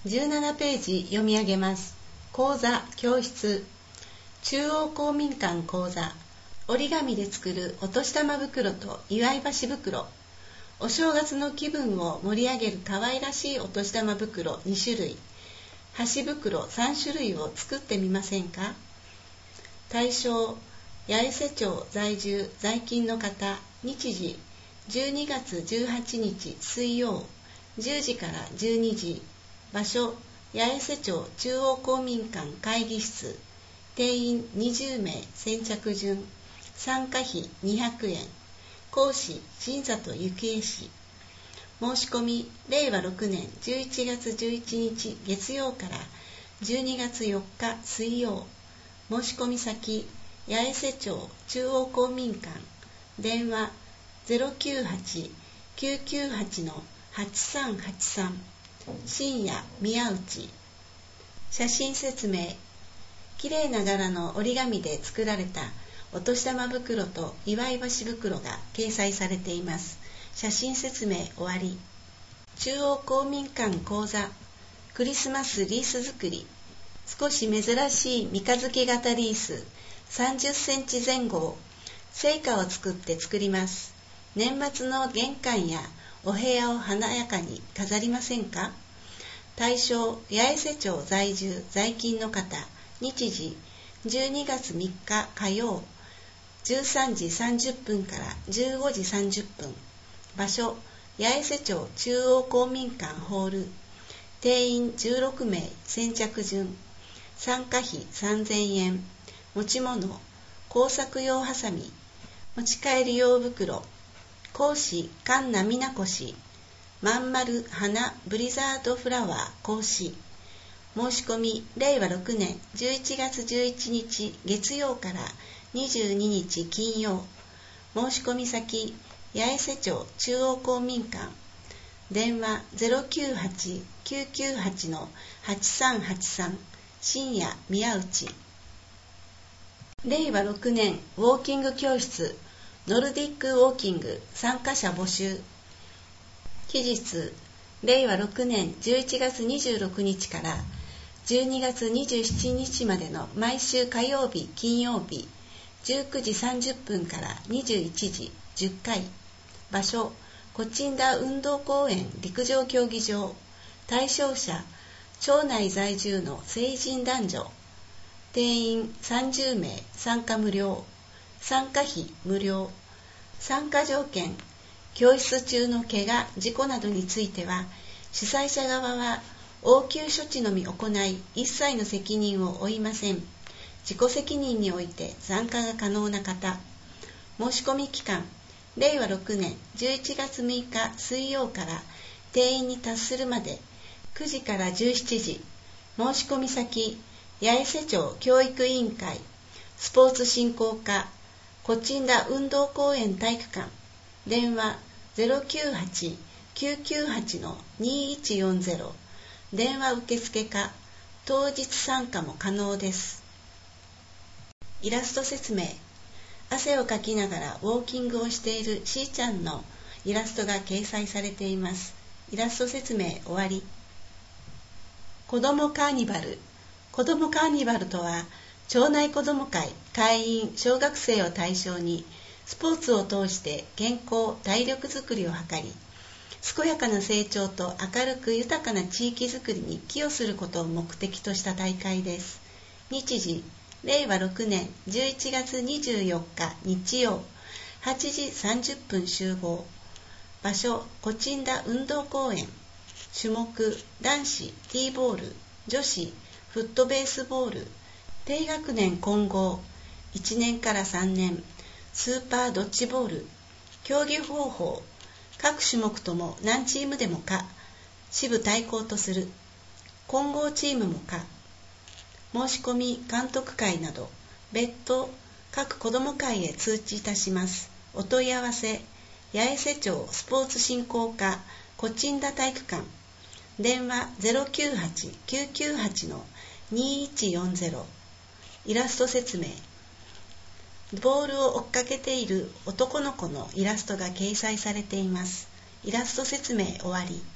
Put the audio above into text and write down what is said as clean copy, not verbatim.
17ページ読み上げます。講座教室中央公民館講座折り紙で作るお年玉袋と祝い箸袋。お正月の気分を盛り上げる可愛らしいお年玉袋2種類、箸袋3種類を作ってみませんか。対象、八重瀬町在住在勤の方。日時、12月18日水曜10時から12時。場所、八重瀬町中央公民館会議室。定員20名。先着順。参加費200円。講師、新里幸恵氏。申し込み、令和6年11月11日月曜から12月4日水曜。申し込み先、八重瀬町中央公民館。電話 098-998-8383。深夜宮内。写真説明。きれいな柄の折り紙で作られたお年玉袋と祝い箸袋が掲載されています。写真説明終わり。中央公民館講座クリスマスリース作り。少し珍しい三日月型リース30センチ前後を生花を作って作ります。年末の玄関やお部屋を華やかに飾りませんか。対象、八重瀬町在住在勤の方。日時、12月3日火曜13時30分から15時30分。場所、八重瀬町中央公民館ホール。定員16名。先着順。参加費3000円。持ち物、工作用ハサミ。持ち帰り用袋。講師、菅名美奈子氏。まんまる花ブリザードフラワー講師。申し込み、令和6年11月11日月曜から22日金曜。申し込み先、八重瀬町中央公民館。電話 098-998-8383。深夜宮内。令和6年ウォーキング教室ノルディックウォーキング参加者募集。期日、令和6年11月26日から12月27日までの毎週火曜日金曜日19時30分から21時10回。場所、コチンダ運動公園陸上競技場。対象者、町内在住の成人男女。定員30名。参加無料。参加費無料。参加条件、教室中の怪我事故などについては主催者側は応急処置のみ行い一切の責任を負いません。自己責任において参加が可能な方。申し込み期間、令和6年11月6日水曜から定員に達するまで9時から17時。申し込み先、八重瀬町教育委員会スポーツ振興課コチンダ運動公園体育館。電話 098-998-2140。電話受付か当日参加も可能です。イラスト説明。汗をかきながらウォーキングをしているしーちゃんのイラストが掲載されています。イラスト説明終わり。子どもカーニバル。子どもカーニバルとは町内子ども会会員小学生を対象にスポーツを通して健康体力づくりを図り、健やかな成長と明るく豊かな地域づくりに寄与することを目的とした大会です。日時、令和6年11月24日日曜8時30分集合。場所、コチンダ運動公園。種目、男子ティーボール、女子フットベースボール。低学年混合1年から3年スーパードッジボール。競技方法、各種目とも何チームでも可。支部対抗とする。混合チームも可。申し込み監督会など別途各子ども会へ通知いたします。お問い合わせ、八重瀬町スポーツ振興課コチンダ体育館。電話 098-998-2140。イラスト説明。ボールを追っかけている男の子のイラストが掲載されています。イラスト説明終わり。